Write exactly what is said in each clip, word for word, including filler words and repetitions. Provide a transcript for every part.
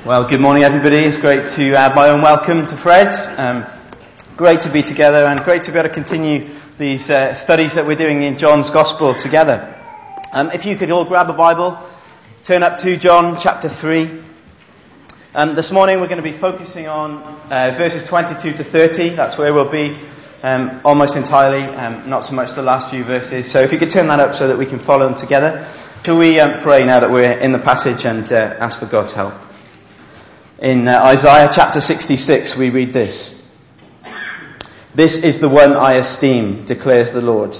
Well, good morning, everybody. It's great to add my own welcome to Fred's. Um, great to be together and great to be able to continue these uh, studies that we're doing in John's Gospel together. Um, if you could all grab a Bible, turn up to John chapter three. Um, this morning we're going to be focusing on uh, verses twenty-two to thirty. That's where we'll be um, almost entirely, um, not so much the last few verses. So if you could turn that up so that we can follow them together. Shall we um, pray now that we're in the passage and uh, ask for God's help? In uh, Isaiah chapter sixty-six, we read this. "This is the one I esteem, declares the Lord.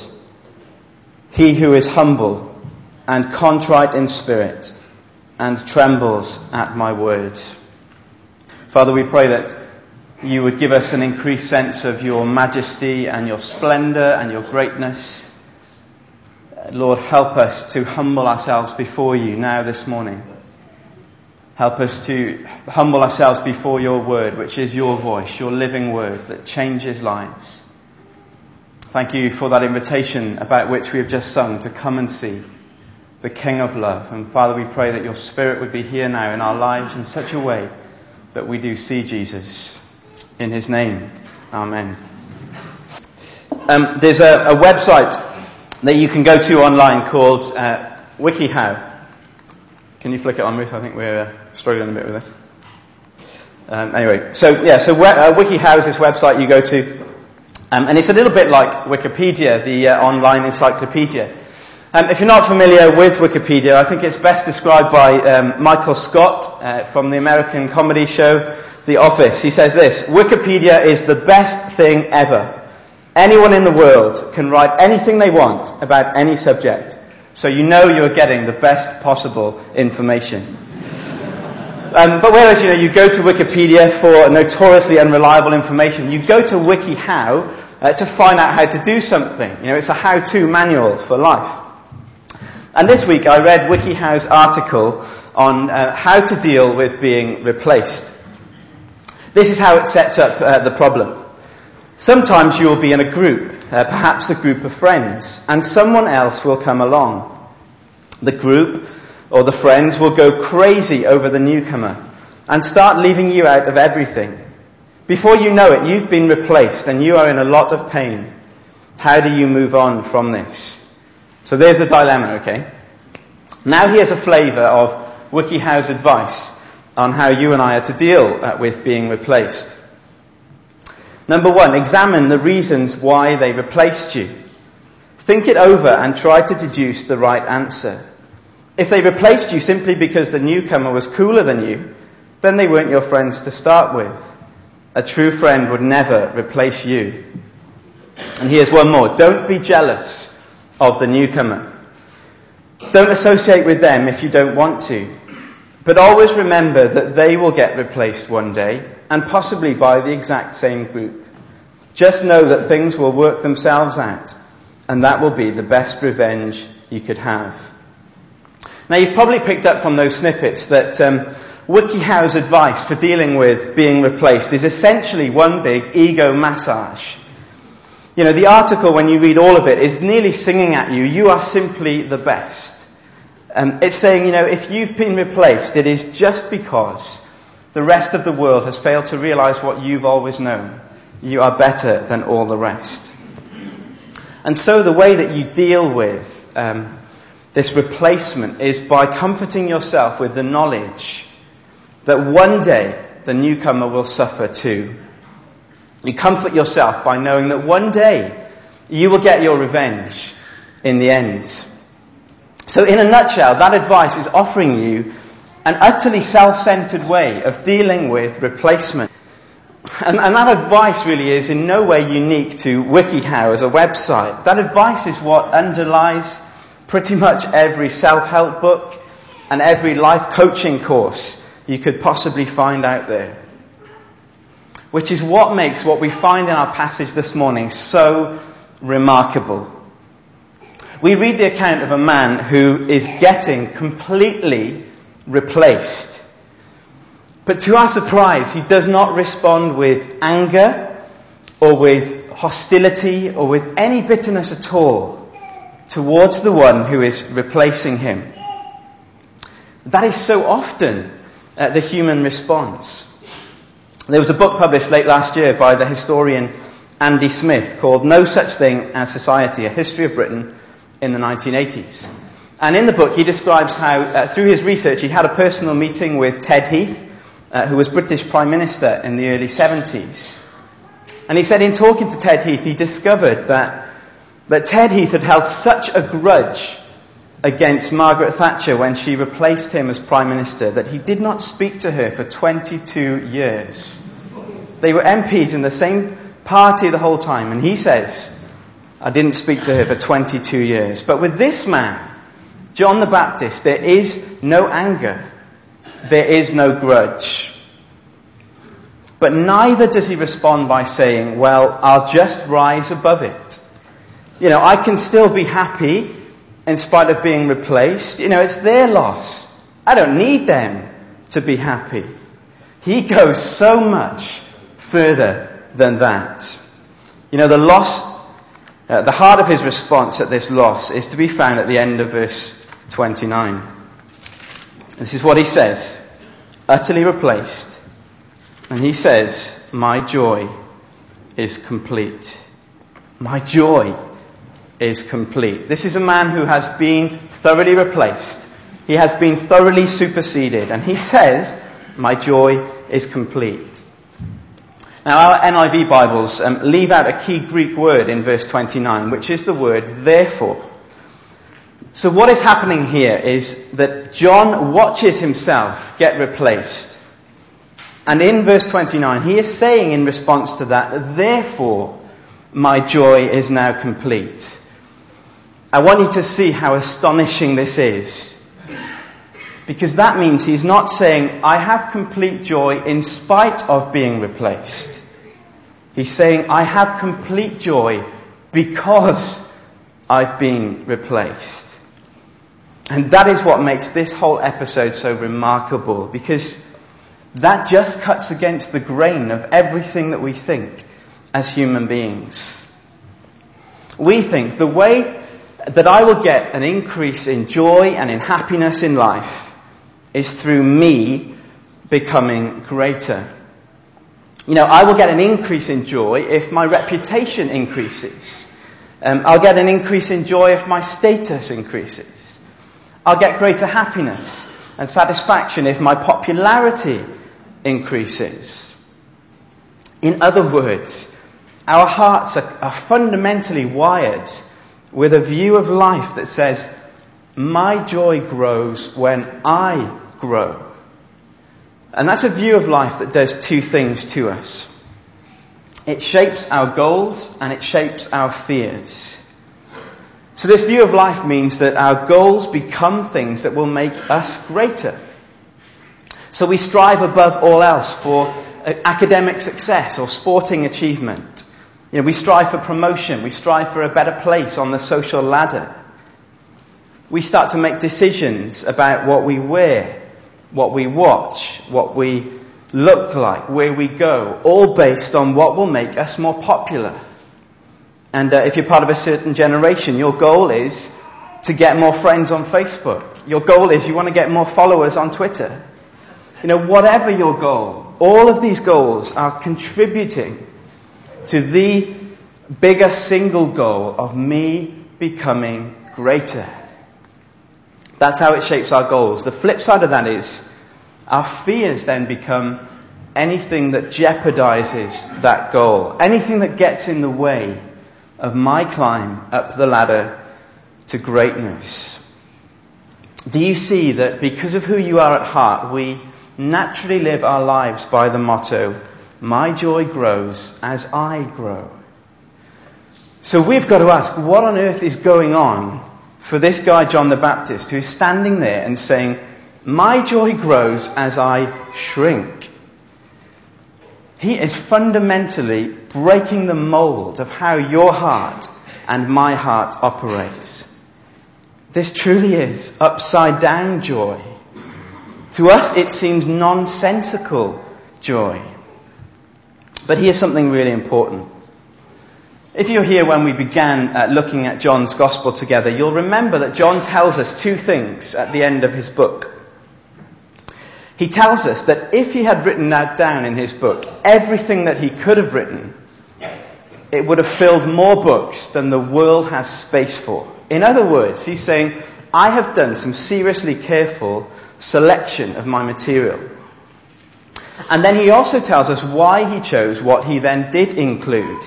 He who is humble and contrite in spirit and trembles at my word." Father, we pray that you would give us an increased sense of your majesty and your splendour and your greatness. Lord, help us to humble ourselves before you now this morning. Help us to humble ourselves before your word, which is your voice, your living word that changes lives. Thank you for that invitation about which we have just sung, to come and see the King of love. And Father, we pray that your Spirit would be here now in our lives in such a way that we do see Jesus. In his name, amen. Um, there's a, a website that you can go to online called uh, WikiHow. Can you flick it on, Ruth? I think we're uh, struggling a bit with this. Um, anyway, so yeah, so uh, WikiHow is this website you go to, um, and it's a little bit like Wikipedia, the uh, online encyclopedia. Um, if you're not familiar with Wikipedia, I think it's best described by um, Michael Scott uh, from the American comedy show The Office. He says this: "Wikipedia is the best thing ever. Anyone in the world can write anything they want about any subject. So you know you're getting the best possible information." Um, but whereas, you know, you go to Wikipedia for notoriously unreliable information, you go to WikiHow uh, to find out how to do something. You know, it's a how-to manual for life. And this week I read WikiHow's article on uh, how to deal with being replaced. This is how it sets up uh, the problem. Sometimes you will be in a group, uh, perhaps a group of friends, and someone else will come along. The group or the friends will go crazy over the newcomer and start leaving you out of everything. Before you know it, you've been replaced and you are in a lot of pain. How do you move on from this? So there's the dilemma, okay? Now here's a flavour of WikiHow's advice on how you and I are to deal uh, with being replaced. Number one, examine the reasons why they replaced you. Think it over and try to deduce the right answer. If they replaced you simply because the newcomer was cooler than you, then they weren't your friends to start with. A true friend would never replace you. And here's one more. Don't be jealous of the newcomer. Don't associate with them if you don't want to. But always remember that they will get replaced one day, and possibly by the exact same group. Just know that things will work themselves out, and that will be the best revenge you could have. Now, you've probably picked up from those snippets that um, WikiHow's advice for dealing with being replaced is essentially one big ego massage. You know, the article, when you read all of it, is nearly singing at you, you are simply the best. Um, it's saying, you know, if you've been replaced, it is just because the rest of the world has failed to realize what you've always known. You are better than all the rest. And so the way that you deal with um, this replacement is by comforting yourself with the knowledge that one day the newcomer will suffer too. You comfort yourself by knowing that one day you will get your revenge in the end. So in a nutshell, that advice is offering you an utterly self-centered way of dealing with replacement. And, and that advice really is in no way unique to WikiHow as a website. That advice is what underlies pretty much every self-help book and every life coaching course you could possibly find out there. Which is what makes what we find in our passage this morning so remarkable. We read the account of a man who is getting completely replaced. But to our surprise, he does not respond with anger or with hostility or with any bitterness at all towards the one who is replacing him. That is so often uh, the human response. There was a book published late last year by the historian Andy Smith called No Such Thing as Society, A History of Britain in the nineteen eighties. And in the book he describes how, uh, through his research, he had a personal meeting with Ted Heath, uh, who was British Prime Minister in the early seventies. And he said in talking to Ted Heath, he discovered that, that Ted Heath had held such a grudge against Margaret Thatcher when she replaced him as Prime Minister that he did not speak to her for twenty-two years. They were M Ps in the same party the whole time, and he says, I didn't speak to her for twenty-two years. But with this man, John the Baptist, there is no anger, there is no grudge. But neither does he respond by saying, well, I'll just rise above it. You know, I can still be happy in spite of being replaced. You know, it's their loss. I don't need them to be happy. He goes so much further than that. You know, the loss, uh, the heart of his response at this loss is to be found at the end of verse twenty-nine. This is what he says, utterly replaced. And he says, my joy is complete. My joy is complete. This is a man who has been thoroughly replaced. He has been thoroughly superseded. And he says, my joy is complete. Now, our N I V Bibles um, leave out a key Greek word in verse twenty-nine, which is the word therefore. So what is happening here is that John watches himself get replaced. And in verse twenty-nine, he is saying in response to that, therefore, my joy is now complete. I want you to see how astonishing this is. Because that means he's not saying, I have complete joy in spite of being replaced. He's saying, I have complete joy because I've been replaced. And that is what makes this whole episode so remarkable, because that just cuts against the grain of everything that we think as human beings. We think the way that I will get an increase in joy and in happiness in life is through me becoming greater. You know, I will get an increase in joy if my reputation increases. Um, I'll get an increase in joy if my status increases. I'll get greater happiness and satisfaction if my popularity increases. In other words, our hearts are, are fundamentally wired with a view of life that says, my joy grows when I grow. And that's a view of life that does two things to us. It shapes our goals and it shapes our fears. So this view of life means that our goals become things that will make us greater. So we strive above all else for academic success or sporting achievement. You know, we strive for promotion. We strive for a better place on the social ladder. We start to make decisions about what we wear, what we watch, what we look like, where we go, all based on what will make us more popular. And uh, if you're part of a certain generation, your goal is to get more friends on Facebook. Your goal is you want to get more followers on Twitter. You know, whatever your goal, all of these goals are contributing to the bigger single goal of me becoming greater. That's how it shapes our goals. The flip side of that is our fears then become anything that jeopardizes that goal, anything that gets in the way of my climb up the ladder to greatness. Do you see that because of who you are at heart, we naturally live our lives by the motto, my joy grows as I grow? So we've got to ask, what on earth is going on for this guy John the Baptist who is standing there and saying, my joy grows as I shrink? He is fundamentally breaking the mold of how your heart and my heart operates. This truly is upside down joy. To us it seems nonsensical joy. But here's something really important. If you're here when we began uh, looking at John's Gospel together, you'll remember that John tells us two things at the end of his book. he tells us that if he had written that down in his book, everything that he could have written, it would have filled more books than the world has space for. In other words, he's saying, I have done some seriously careful selection of my material. And then he also tells us why he chose what he then did include.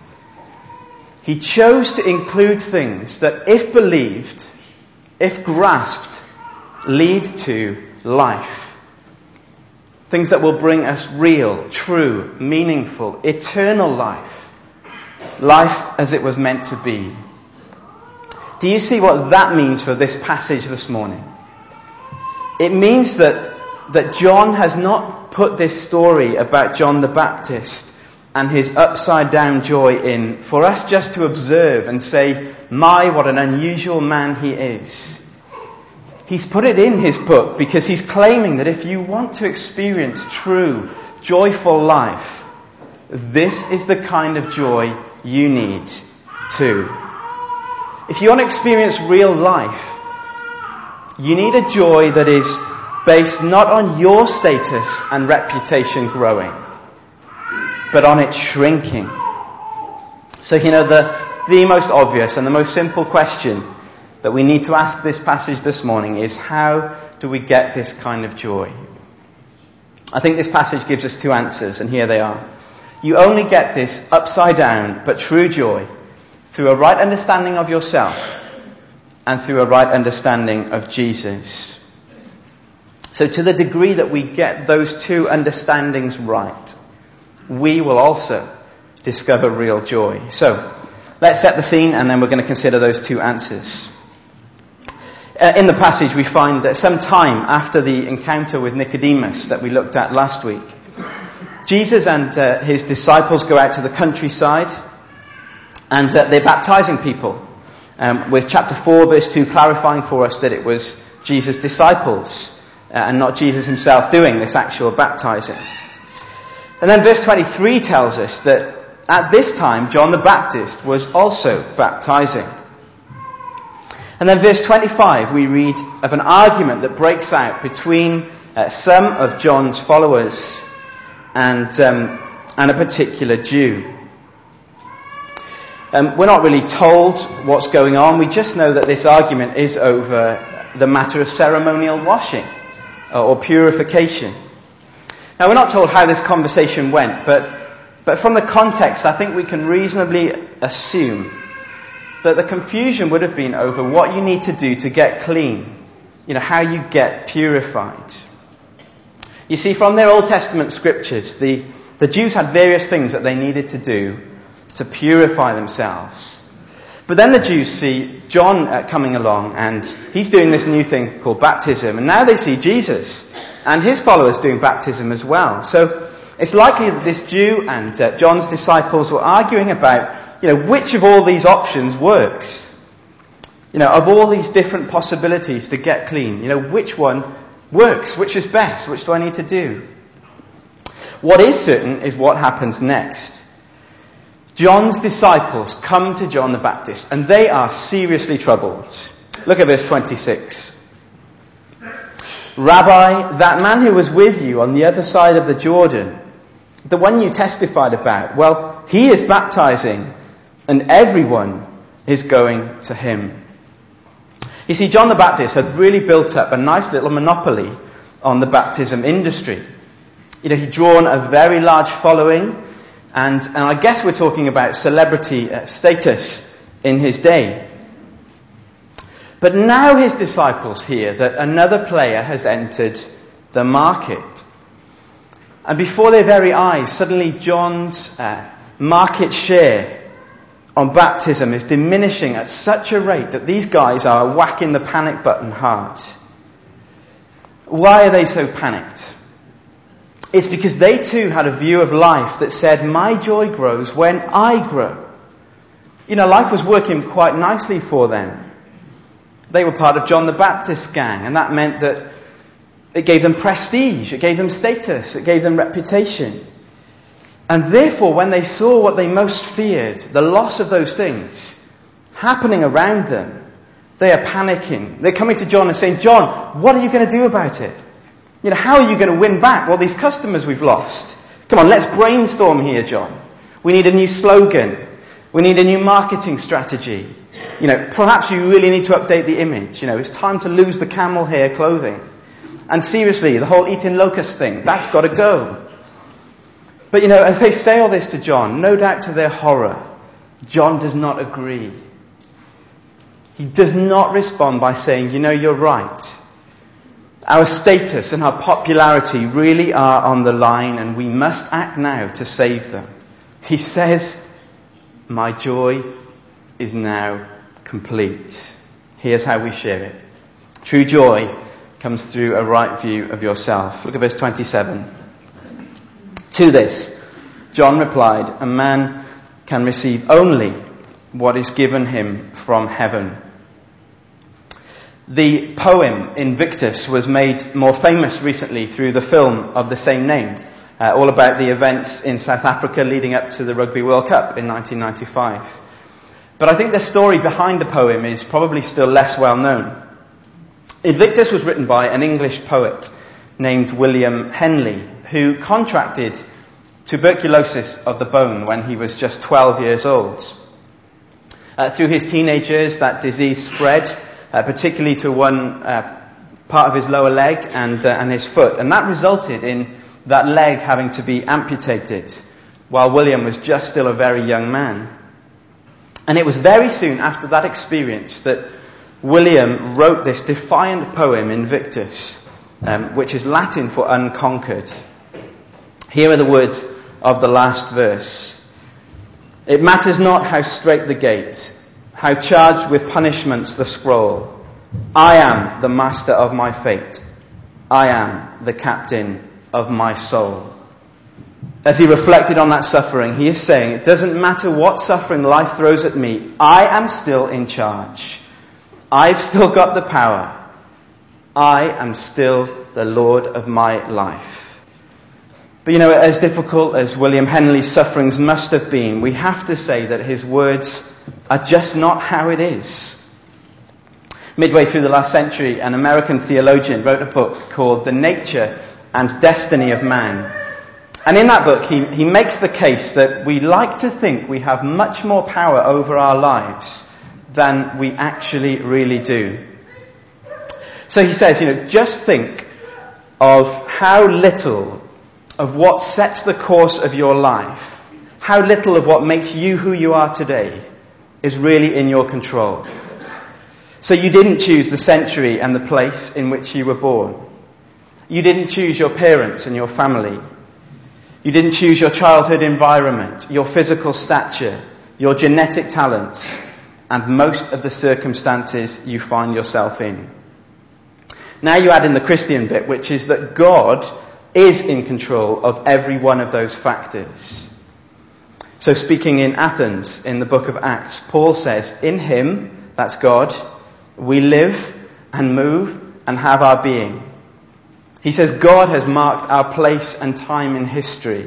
He chose to include things that, if believed, if grasped, lead to life. Things that will bring us real, true, meaningful, eternal life. Life as it was meant to be. Do you see what that means for this passage this morning? It means that, that John has not put this story about John the Baptist and his upside down joy in for us just to observe and say, my, what an unusual man he is. He's put it in his book because he's claiming that if you want to experience true, joyful life, this is the kind of joy you need too. If you want to experience real life, you need a joy that is based not on your status and reputation growing, but on it shrinking. So, you know, the, the most obvious and the most simple question that we need to ask this passage this morning is, how do we get this kind of joy? I think this passage gives us two answers, and here they are. You only get this upside down but true joy through a right understanding of yourself and through a right understanding of Jesus. So to the degree that we get those two understandings right, we will also discover real joy. So let's set the scene, and then we're going to consider those two answers. Uh, in the passage we find that some time after the encounter with Nicodemus that we looked at last week, Jesus and uh, his disciples go out to the countryside, and uh, they're baptizing people, um, with chapter four verse two clarifying for us that it was Jesus' disciples uh, and not Jesus himself doing this actual baptizing. And then verse twenty-three tells us that at this time John the Baptist was also baptizing. And then verse twenty-five we read of an argument that breaks out between uh, some of John's followers and um, and a particular Jew. Um, we're not really told what's going on. We just know that this argument is over the matter of ceremonial washing uh, or purification. Now, we're not told how this conversation went, but but from the context, I think we can reasonably assume that the confusion would have been over what you need to do to get clean. You know, how you get purified. You see, from their Old Testament scriptures, the, the Jews had various things that they needed to do to purify themselves. But then the Jews see John uh, coming along, and he's doing this new thing called baptism. And now they see Jesus and his followers doing baptism as well. So it's likely that this Jew and uh, John's disciples were arguing about, you know, which of all these options works. You know, of all these different possibilities to get clean, you know, which one works? Which is best? Which do I need to do? What is certain is what happens next. John's disciples come to John the Baptist, and they are seriously troubled. Look at verse twenty-six. Rabbi, that man who was with you on the other side of the Jordan, the one you testified about, well, he is baptizing, and everyone is going to him. You see, John the Baptist had really built up a nice little monopoly on the baptism industry. You know, he'd drawn a very large following, and, and I guess we're talking about celebrity uh, status in his day. But now his disciples hear that another player has entered the market. And before their very eyes, suddenly John's uh, market share on baptism is diminishing at such a rate that these guys are whacking the panic button hard. Why are they so panicked? It's because they too had a view of life that said, my joy grows when I grow. You know, life was working quite nicely for them. They were part of John the Baptist gang, and that meant that it gave them prestige, it gave them status, it gave them reputation. And therefore, when they saw what they most feared, the loss of those things, happening around them, they are panicking. They're coming to John and saying, John, what are you going to do about it? You know, how are you going to win back all these customers we've lost? Come on, let's brainstorm here, John. We need a new slogan. We need a new marketing strategy. You know, perhaps you really need to update the image. You know, it's time to lose the camel hair clothing. And seriously, the whole eating locust thing, that's got to go. But, you know, as they say all this to John, no doubt to their horror, John does not agree. He does not respond by saying, you know, you're right. Our status and our popularity really are on the line, and we must act now to save them. He says, my joy is now complete. Here's how we share it. True joy comes through a right view of yourself. Look at verse twenty-seven. To this, John replied, a man can receive only what is given him from heaven. The poem Invictus was made more famous recently through the film of the same name, uh, all about the events in South Africa leading up to the Rugby World Cup in nineteen ninety-five. But I think the story behind the poem is probably still less well known. Invictus was written by an English poet named William Henley, who contracted tuberculosis of the bone when he was just twelve years old. Uh, through his teenage years, that disease spread, Uh, particularly to one uh, part of his lower leg and, uh, and his foot. And that resulted in that leg having to be amputated while William was just still a very young man. And it was very soon after that experience that William wrote this defiant poem, Invictus, um, which is Latin for unconquered. Here are the words of the last verse. It matters not how straight the gate, how charged with punishments the scroll. I am the master of my fate. I am the captain of my soul. As he reflected on that suffering, he is saying, it doesn't matter what suffering life throws at me, I am still in charge. I've still got the power. I am still the Lord of my life. But you know, as difficult as William Henley's sufferings must have been, we have to say that his words are just not how it is. Midway through the last century, an American theologian wrote a book called The Nature and Destiny of Man. And in that book, he, he makes the case that we like to think we have much more power over our lives than we actually really do. So he says, you know, just think of how little of what sets the course of your life, how little of what makes you who you are today is really in your control. So you didn't choose the century and the place in which you were born. You didn't choose your parents and your family. You didn't choose your childhood environment, your physical stature, your genetic talents, and most of the circumstances you find yourself in. Now you add in the Christian bit, which is that God is in control of every one of those factors. So speaking in Athens, in the book of Acts, Paul says, in him, that's God, we live and move and have our being. He says God has marked our place and time in history.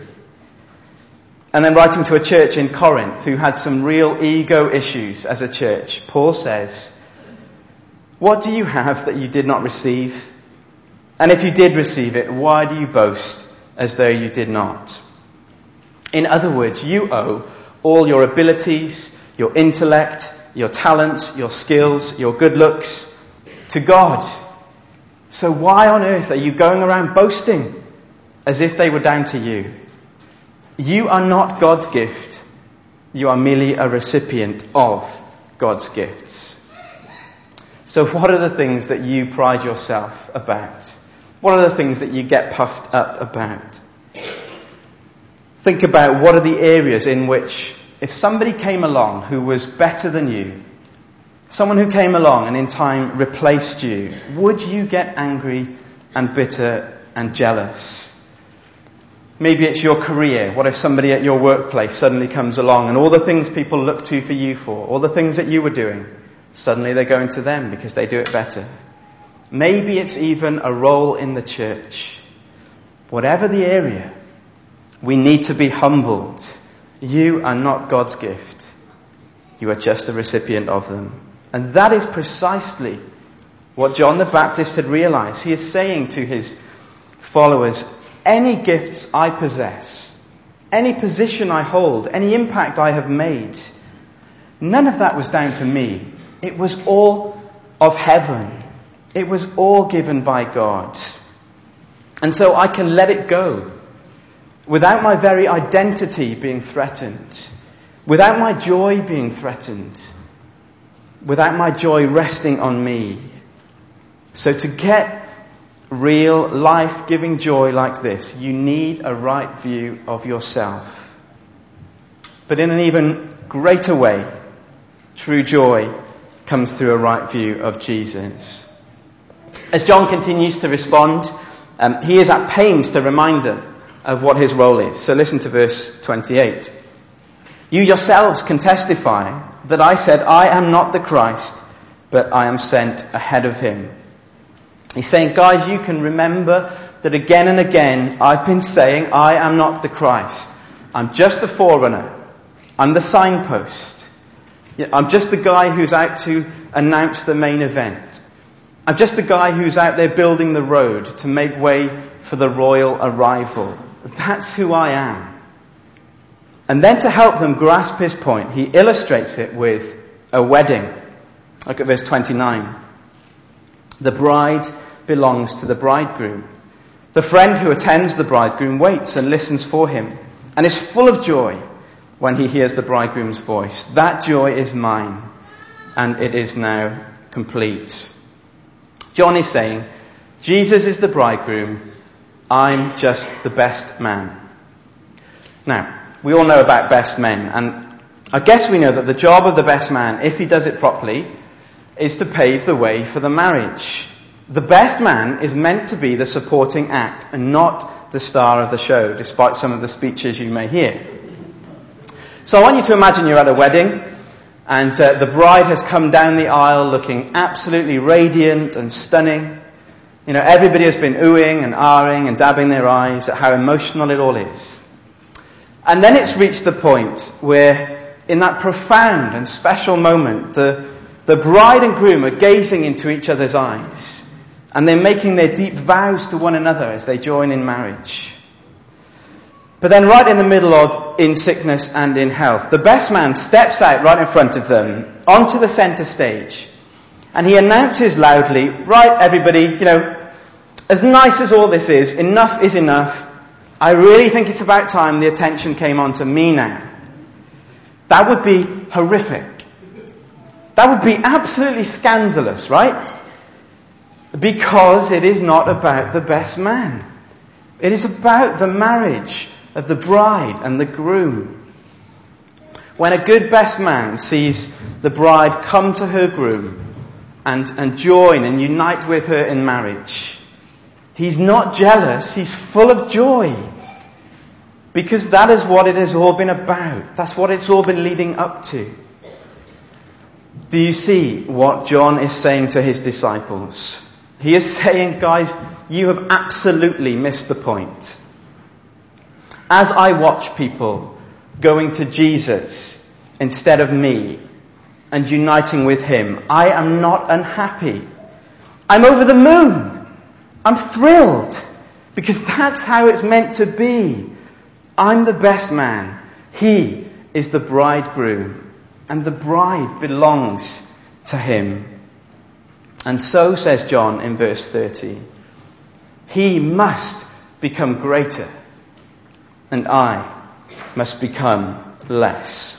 And then writing to a church in Corinth who had some real ego issues as a church, Paul says, what do you have that you did not receive? And if you did receive it, why do you boast as though you did not? In other words, you owe all your abilities, your intellect, your talents, your skills, your good looks to God. So why on earth are you going around boasting as if they were down to you? You are not God's gift. You are merely a recipient of God's gifts. So what are the things that you pride yourself about? What are the things that you get puffed up about? Think about what are the areas in which, if somebody came along who was better than you, someone who came along and in time replaced you, would you get angry and bitter and jealous? Maybe it's your career. What if somebody at your workplace suddenly comes along and all the things people look to for you for, all the things that you were doing, suddenly they're going to them because they do it better. Maybe it's even a role in the church. Whatever the area, we need to be humbled. You are not God's gift. You are just a recipient of them. And that is precisely what John the Baptist had realized. He is saying to his followers, any gifts I possess, any position I hold, any impact I have made, none of that was down to me. It was all of heaven. It was all given by God. And so I can let it go without my very identity being threatened, without my joy being threatened, without my joy resting on me. So to get real, life-giving joy like this, you need a right view of yourself. But in an even greater way, true joy comes through a right view of Jesus. As John continues to respond, um, he is at pains to remind them of what his role is. So listen to verse twenty-eight. You yourselves can testify that I said, I am not the Christ, but I am sent ahead of him. He's saying, guys, you can remember that again and again I've been saying I am not the Christ. I'm just the forerunner. I'm the signpost. I'm just the guy who's out to announce the main event. I'm just the guy who's out there building the road to make way for the royal arrival. That's who I am. And then to help them grasp his point, he illustrates it with a wedding. Look at verse twenty-nine. The bride belongs to the bridegroom. The friend who attends the bridegroom waits and listens for him and is full of joy when he hears the bridegroom's voice. That joy is mine, and it is now complete. John is saying, Jesus is the bridegroom. I'm just the best man. Now, we all know about best men, and I guess we know that the job of the best man, if he does it properly, is to pave the way for the marriage. The best man is meant to be the supporting act and not the star of the show, despite some of the speeches you may hear. So I want you to imagine you're at a wedding, and uh, the bride has come down the aisle looking absolutely radiant and stunning. You know, everybody has been oohing and ahhing and dabbing their eyes at how emotional it all is. And then it's reached the point where, in that profound and special moment, the, the bride and groom are gazing into each other's eyes, and they're making their deep vows to one another as they join in marriage. But then right in the middle of in sickness and in health, the best man steps out right in front of them onto the center stage, and he announces loudly, right, everybody, you know, as nice as all this is, enough is enough. I really think it's about time the attention came on to me now. That would be horrific. That would be absolutely scandalous, right? Because it is not about the best man. It is about the marriage of the bride and the groom. When a good best man sees the bride come to her groom and, and join and unite with her in marriage, he's not jealous, he's full of joy. Because that is what it has all been about. That's what it's all been leading up to. Do you see what John is saying to his disciples? He is saying, guys, you have absolutely missed the point. As I watch people going to Jesus instead of me and uniting with him, I am not unhappy. I'm over the moon. I'm thrilled. Because that's how it's meant to be. I'm the best man. He is the bridegroom. And the bride belongs to him. And so, says John in verse thirty, he must become greater, and I must become less.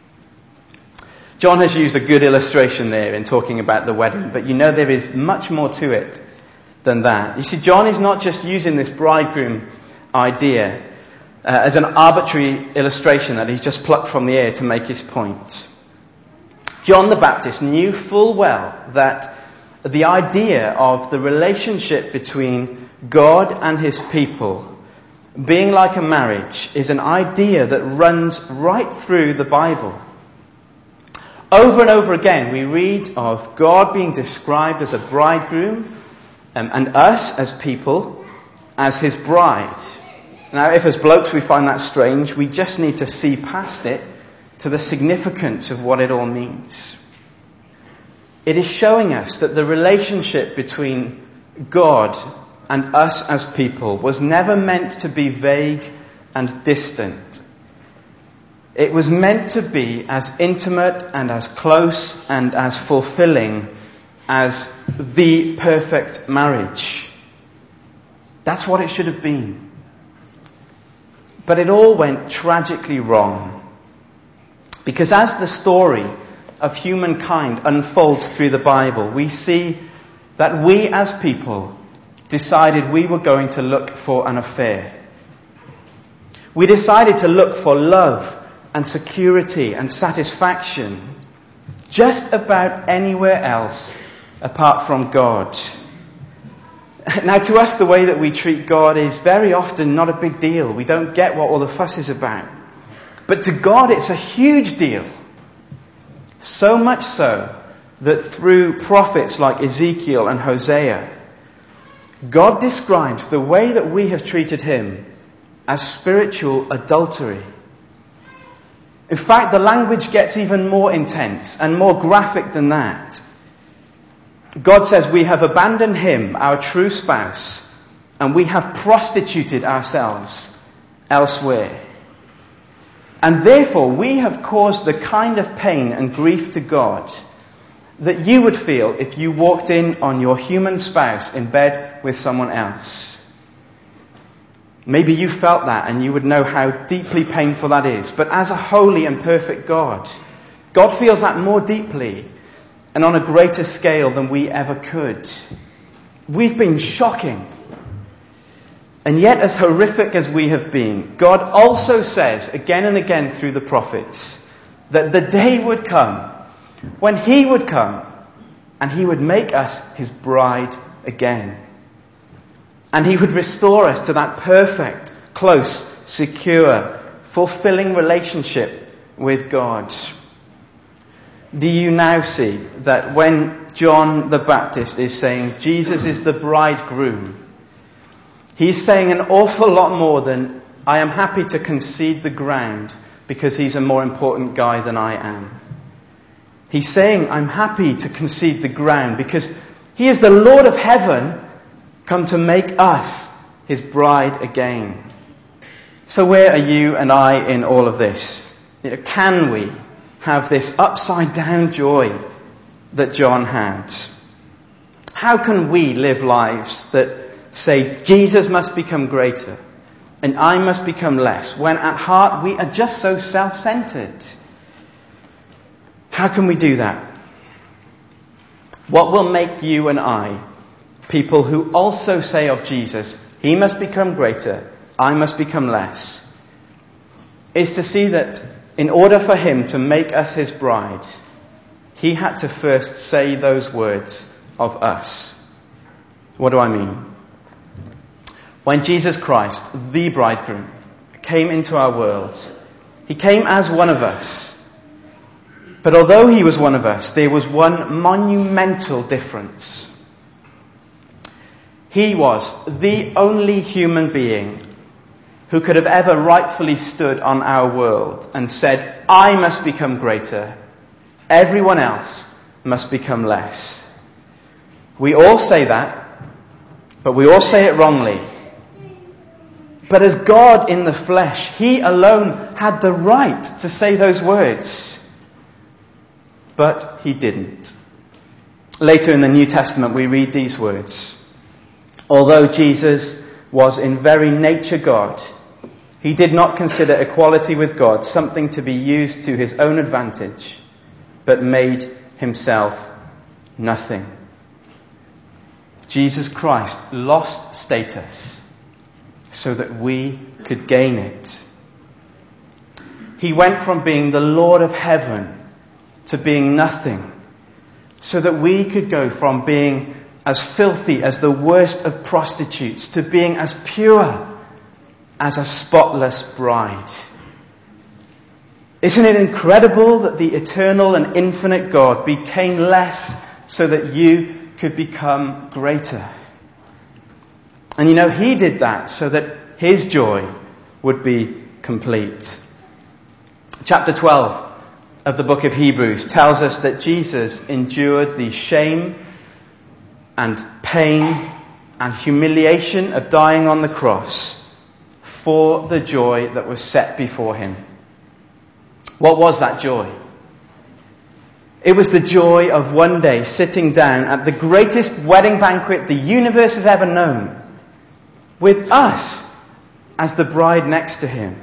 John has used a good illustration there in talking about the wedding, but you know there is much more to it than that. You see, John is not just using this bridegroom idea uh, as an arbitrary illustration that he's just plucked from the air to make his point. John the Baptist knew full well that the idea of the relationship between God and his people being like a marriage is an idea that runs right through the Bible. Over and over again we read of God being described as a bridegroom um, and us as people as his bride. Now, if as blokes we find that strange, we just need to see past it to the significance of what it all means. It is showing us that the relationship between God and us as people was never meant to be vague and distant. It was meant to be as intimate and as close and as fulfilling as the perfect marriage. That's what it should have been. But it all went tragically wrong. Because as the story of humankind unfolds through the Bible, we see that we as people decided we were going to look for an affair. We decided to look for love and security and satisfaction just about anywhere else apart from God. Now, to us, the way that we treat God is very often not a big deal. We don't get what all the fuss is about. But to God, it's a huge deal. So much so that through prophets like Ezekiel and Hosea, God describes the way that we have treated him as spiritual adultery. In fact, the language gets even more intense and more graphic than that. God says we have abandoned him, our true spouse, and we have prostituted ourselves elsewhere. And therefore, we have caused the kind of pain and grief to God that you would feel if you walked in on your human spouse in bed with someone else. Maybe you felt that and you would know how deeply painful that is. But as a holy and perfect God, God feels that more deeply and on a greater scale than we ever could. We've been shocking. And yet, as horrific as we have been, God also says again and again through the prophets that the day would come when he would come and he would make us his bride again. And he would restore us to that perfect, close, secure, fulfilling relationship with God. Do you now see that when John the Baptist is saying Jesus is the bridegroom, he's saying an awful lot more than I am happy to concede the ground because he's a more important guy than I am. He's saying I'm happy to concede the ground because he is the Lord of heaven come to make us his bride again. So where are you and I in all of this? You know, can we have this upside down joy that John had? How can we live lives that say Jesus must become greater and I must become less, when at heart we are just so self-centered? How can we do that? What will make you and I people who also say of Jesus, he must become greater, I must become less, is to see that in order for him to make us his bride, he had to first say those words of us. What do I mean? When Jesus Christ, the bridegroom, came into our world, he came as one of us. But although he was one of us, there was one monumental difference. He was the only human being who could have ever rightfully stood on our world and said, I must become greater. Everyone else must become less. We all say that, but we all say it wrongly. But as God in the flesh, he alone had the right to say those words. But he didn't. Later in the New Testament, we read these words. Although Jesus was in very nature God, he did not consider equality with God something to be used to his own advantage, but made himself nothing. Jesus Christ lost status so that we could gain it. He went from being the Lord of heaven to being nothing, so that we could go from being as filthy as the worst of prostitutes to being as pure as a spotless bride. Isn't it incredible that the eternal and infinite God became less so that you could become greater? And you know, he did that so that his joy would be complete. Chapter twelve of the book of Hebrews tells us that Jesus endured the shame and pain and humiliation of dying on the cross for the joy that was set before him. What was that joy? It was the joy of one day sitting down at the greatest wedding banquet the universe has ever known, with us as the bride next to him.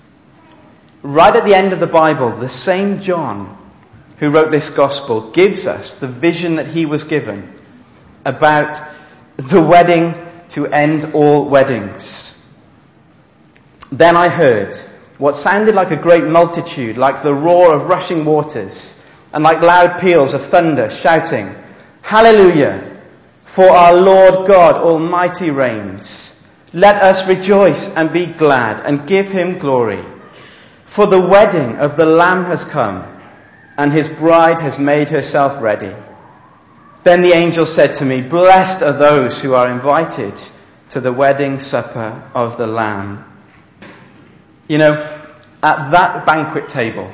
Right at the end of the Bible, the same John who wrote this gospel gives us the vision that he was given about the wedding to end all weddings. Then I heard what sounded like a great multitude, like the roar of rushing waters, and like loud peals of thunder, shouting, "Hallelujah! For our Lord God Almighty reigns. Let us rejoice and be glad and give him glory. For the wedding of the Lamb has come, and his bride has made herself ready." Then the angel said to me, "Blessed are those who are invited to the wedding supper of the Lamb." You know, at that banquet table,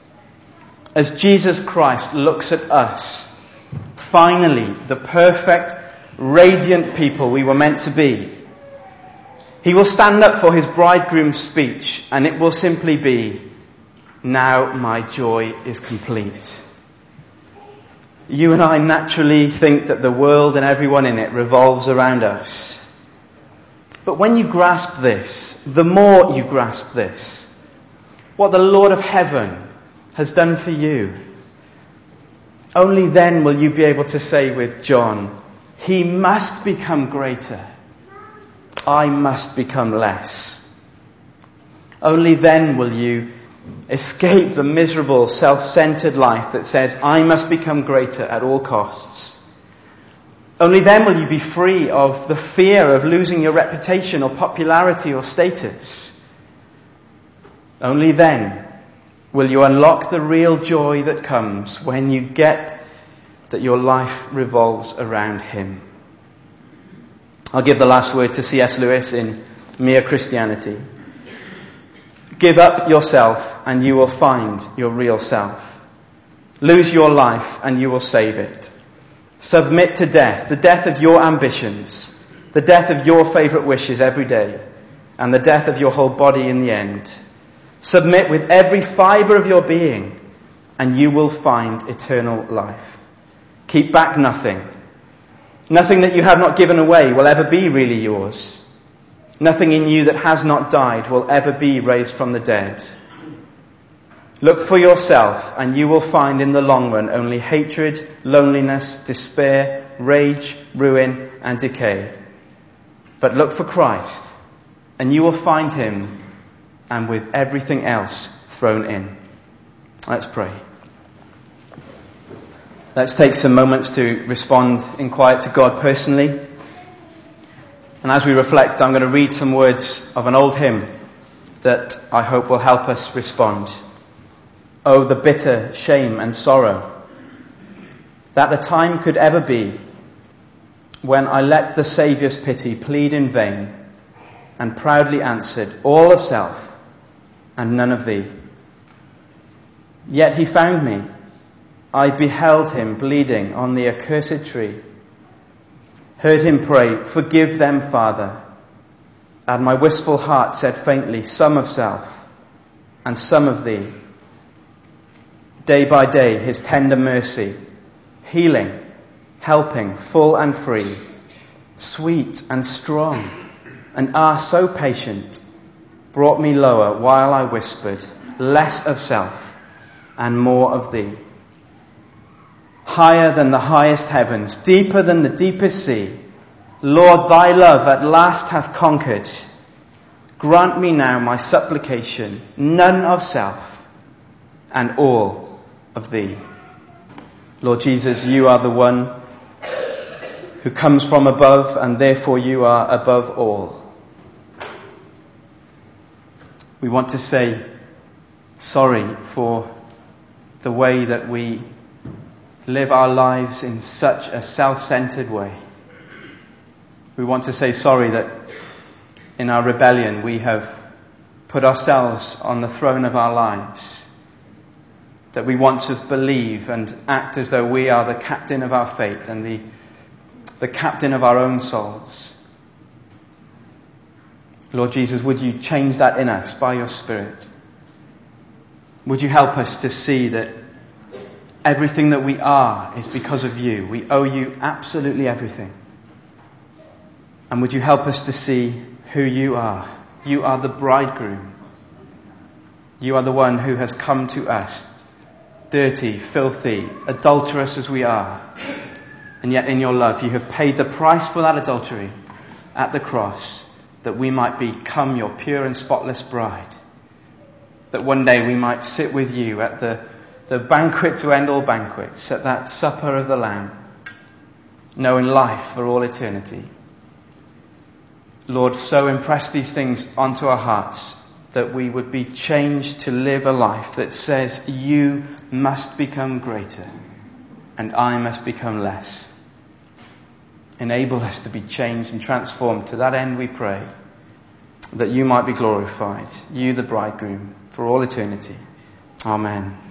as Jesus Christ looks at us, finally, the perfect, radiant people we were meant to be, he will stand up for his bridegroom's speech, and it will simply be, "Now my joy is complete." You and I naturally think that the world and everyone in it revolves around us. But when you grasp this, the more you grasp this, what the Lord of heaven has done for you, only then will you be able to say with John, "He must become greater. I must become less." Only then will you escape the miserable, self-centered life that says, "I must become greater at all costs." Only then will you be free of the fear of losing your reputation or popularity or status. Only then will you unlock the real joy that comes when you get that your life revolves around him. I'll give the last word to C S Lewis in Mere Christianity. Give up yourself and you will find your real self. Lose your life and you will save it. Submit to death, the death of your ambitions, the death of your favourite wishes every day, and the death of your whole body in the end. Submit with every fibre of your being, and you will find eternal life. Keep back nothing. Nothing that you have not given away will ever be really yours. Nothing in you that has not died will ever be raised from the dead. Look for yourself, and you will find in the long run only hatred, loneliness, despair, rage, ruin, and decay. But look for Christ, and you will find him, and with everything else thrown in. Let's pray. Let's take some moments to respond in quiet to God personally. And as we reflect, I'm going to read some words of an old hymn that I hope will help us respond. Oh, the bitter shame and sorrow that the time could ever be when I let the Saviour's pity plead in vain and proudly answered all of self and none of thee. Yet he found me. I beheld him bleeding on the accursed tree. Heard him pray, "Forgive them, Father." And my wistful heart said faintly, "Some of self and some of thee." Day by day his tender mercy, healing, helping, full and free, sweet and strong, and ah, so patient, brought me lower while I whispered, less of self and more of thee. Higher than the highest heavens, deeper than the deepest sea, Lord, thy love at last hath conquered. Grant me now my supplication, none of self and all of thee. Lord Jesus, you are the one who comes from above, and therefore you are above all. We want to say sorry for the way that we live our lives in such a self-centered way. We want to say sorry that in our rebellion we have put ourselves on the throne of our lives. That we want to believe and act as though we are the captain of our fate and the, the captain of our own souls. Lord Jesus, would you change that in us by your Spirit? Would you help us to see that everything that we are is because of you? We owe you absolutely everything. And would you help us to see who you are? You are the bridegroom. You are the one who has come to us, dirty, filthy, adulterous as we are. And yet in your love you have paid the price for that adultery at the cross, that we might become your pure and spotless bride. That one day we might sit with you at the, the banquet to end all banquets, at that supper of the Lamb, knowing life for all eternity. Lord, so impress these things onto our hearts that we would be changed to live a life that says you must become greater and I must become less. Enable us to be changed and transformed. To that end we pray, that you might be glorified, you the bridegroom, for all eternity. Amen.